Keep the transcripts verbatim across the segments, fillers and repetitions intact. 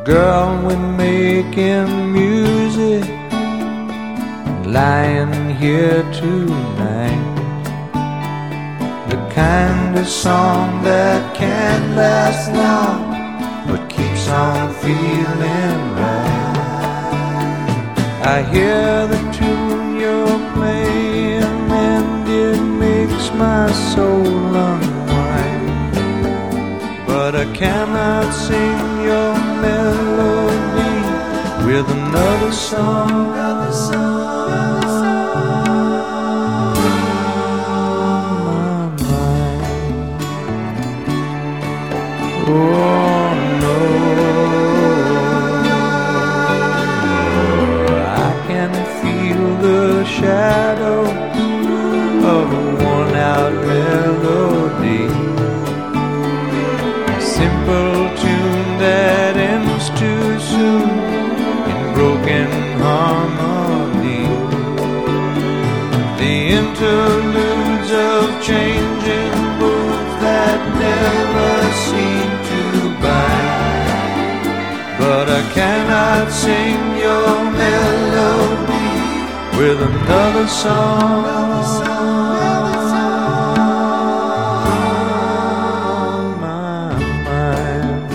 Girl, we're making music, lying here tonight. The kind of song that can't last long, but keeps on feeling right. I hear the tune you're playing, and it makes my soul unwind. But I cannot sing your melody with another song. Another song. Oh no, I can feel the shadows of a worn-out melody, a simple tune that ends too soon in broken harmony. The interludes of changing moods that never seem to bind. But I cannot sing your melody with another song. My mind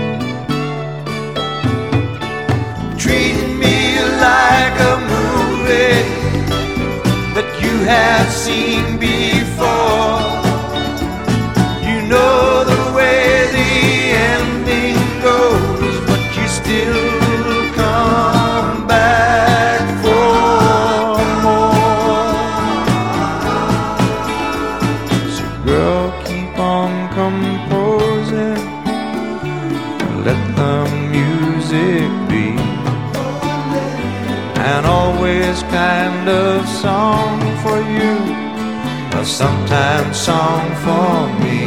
treat me like a movie that you have seen before. You know the way the ending goes, but you still come back for more. So girl, keep on composing, let the music be an always kind of song for you, or sometimes song for me.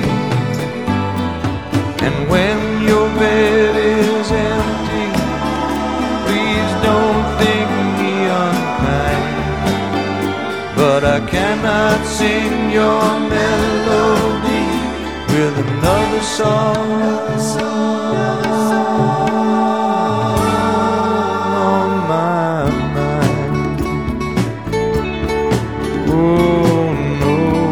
And when your bed is empty, please don't think me unkind. But I cannot sing your melody with another song. Another song. On my mind. Oh no.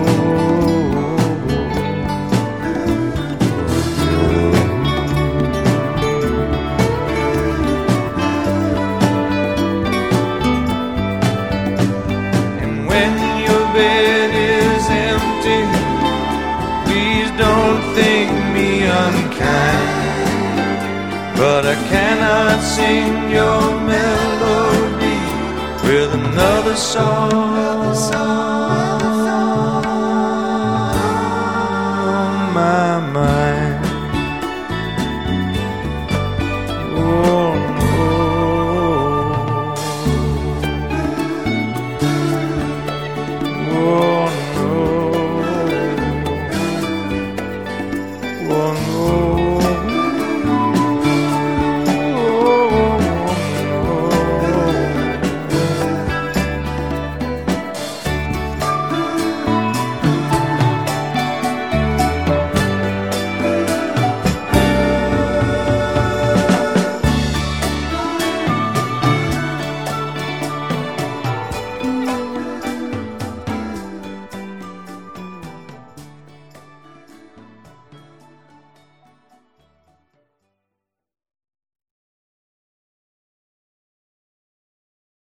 And when your bed is empty, please don't think me unkind. But I cannot sing your melody with another song. Another song.